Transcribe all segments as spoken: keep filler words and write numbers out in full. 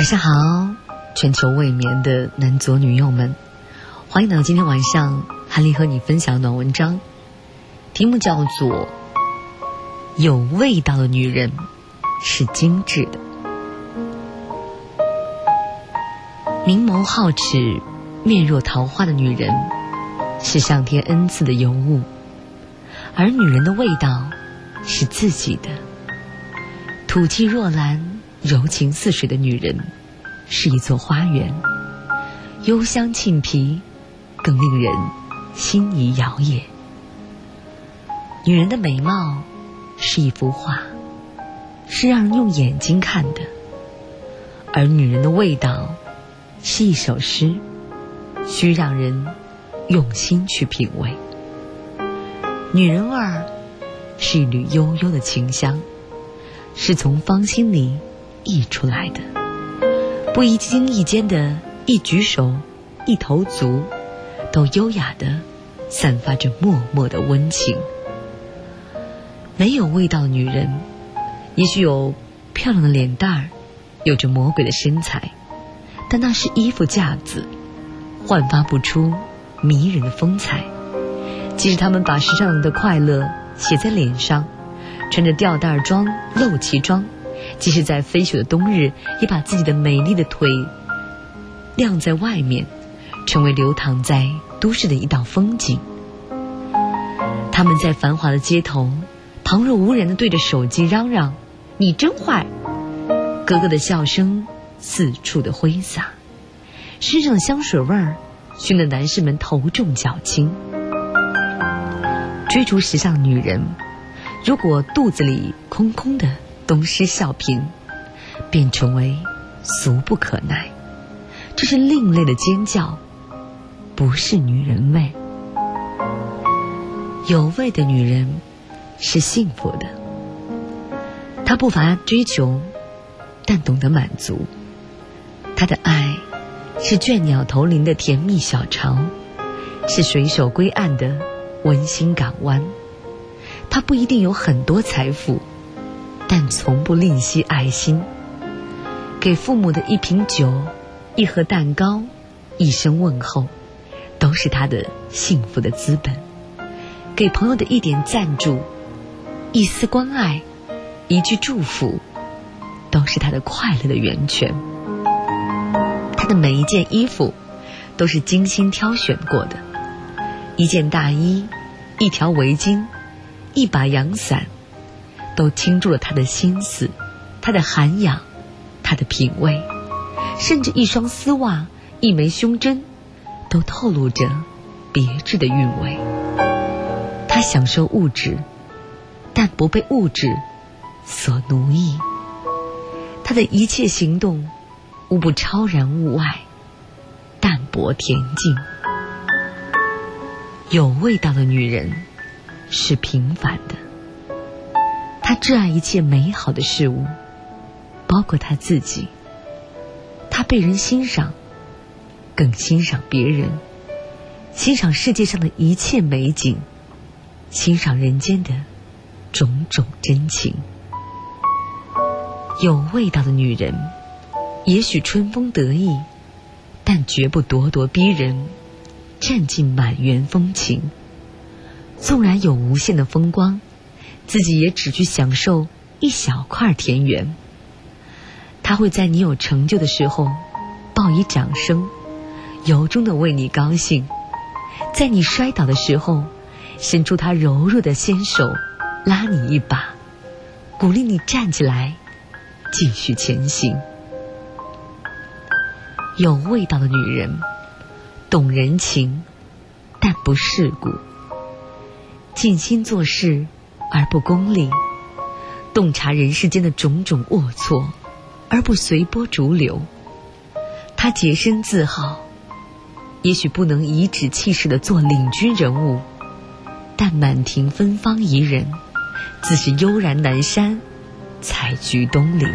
晚上好，全球未眠的男左女右们，欢迎来到今天晚上韩丽和你分享暖文章，题目叫做有味道的女人是精致的。明眸皓齿面若桃花的女人是上天恩赐的尤物，而女人的味道是自己的。吐气若兰柔情似水的女人是一座花园，幽香沁脾，更令人心仪摇曳。女人的美貌是一幅画，是让人用眼睛看的，而女人的味道是一首诗，需让人用心去品味。女人味儿是一缕悠悠的清香，是从芳心里溢出来的，不一经意间的一举手一投足，都优雅地散发着默默的温情。没有味道的女人，也许有漂亮的脸蛋儿，有着魔鬼的身材，但那是衣服架子，焕发不出迷人的风采。即使她们把时尚的快乐写在脸上，穿着吊带装露脐装，即使在飞雪的冬日，也把自己的美丽的腿晾在外面，成为流淌在都市的一道风景。他们在繁华的街头旁若无人地对着手机嚷嚷你真坏，咯咯的笑声四处的挥洒，身上的香水味儿熏得男士们头重脚轻。追逐时尚的女人，如果肚子里空空的东施效颦，便成为俗不可耐。这是另类的尖叫，不是女人味。有味的女人是幸福的，她不乏追求，但懂得满足。她的爱是倦鸟投林的甜蜜小巢，是水手归岸的温馨港湾。她不一定有很多财富，但从不吝惜爱心。给父母的一瓶酒，一盒蛋糕，一声问候，都是她的幸福的资本。给朋友的一点赞助，一丝关爱，一句祝福，都是她的快乐的源泉。她的每一件衣服都是精心挑选过的，一件大衣，一条围巾，一把阳伞，都倾注了她的心思，她的涵养，她的品味。甚至一双丝袜，一枚胸针，都透露着别致的韵味。她享受物质，但不被物质所奴役。她的一切行动无不超然物外，淡泊恬静。有味道的女人是平凡的，她挚爱一切美好的事物，包括她自己。她被人欣赏，更欣赏别人，欣赏世界上的一切美景，欣赏人间的种种真情。有味道的女人也许春风得意，但绝不咄咄逼人，占尽满园风情。纵然有无限的风光，自己也只去享受一小块田园。她会在你有成就的时候报以掌声，由衷的为你高兴；在你摔倒的时候，伸出她柔弱的纤手拉你一把，鼓励你站起来继续前行。有味道的女人懂人情，但不世故，尽心做事而不功利，洞察人世间的种种龌龊而不随波逐流。她洁身自好，也许不能颐指气使地做领军人物，但满庭芬芳宜人，自是悠然南山，采菊东篱。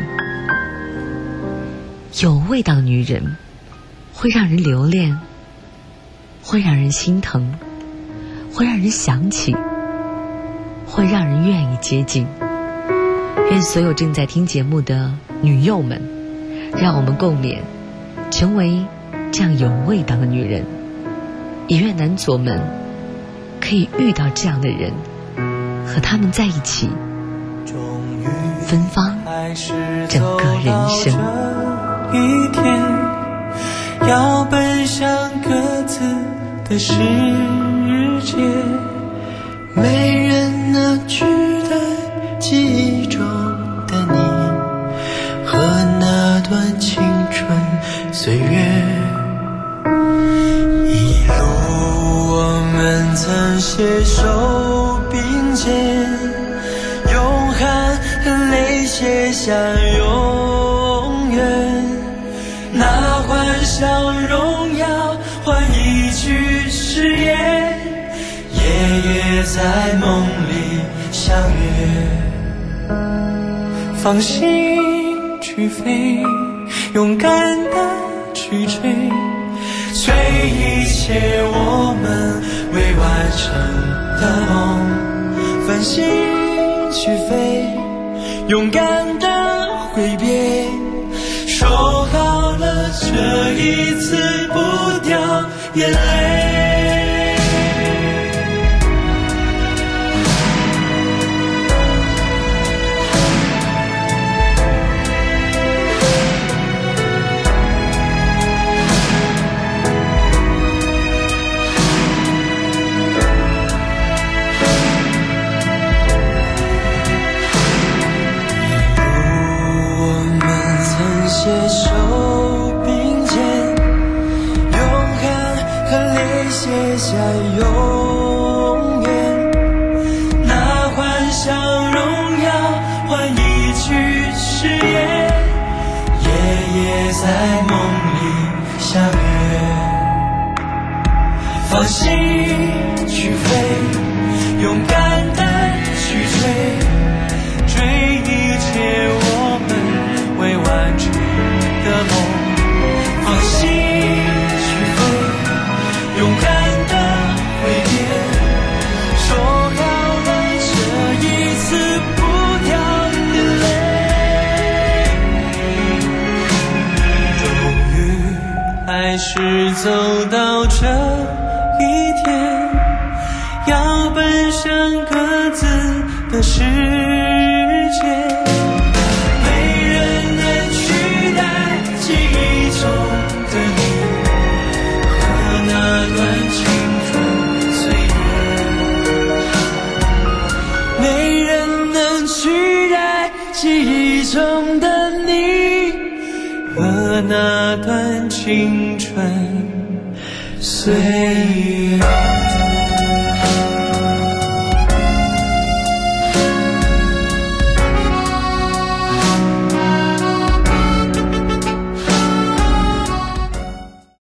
有味道的女人会让人留恋，会让人心疼，会让人想起，会让人愿意接近。愿所有正在听节目的女幼们让我们共勉，成为这样有味道的女人。也愿男左们可以遇到这样的人，和他们在一起，芬芳整个人生。 一天要奔向各自的世界，没人能取代记忆中的你和那段青春岁月。一路我们曾携手并肩，用汗和泪写下永远，那欢笑荣耀换一句誓言，夜夜在梦里相约。放心去飞，勇敢地去追，追一切我们未完成的梦。放心去飞，勇敢地挥别，说好了这一次不掉眼泪。携手并肩，用汗和泪写下永远，那欢笑荣耀换一句誓言，夜夜在梦里相约。放心去飞，勇敢地去追，追一切我们未完成的梦。放心去飞，勇敢地挥别，说好了这一次不掉眼泪。终于还是走到这一天，要奔向各自的世界。记忆中的你和那段青春岁月。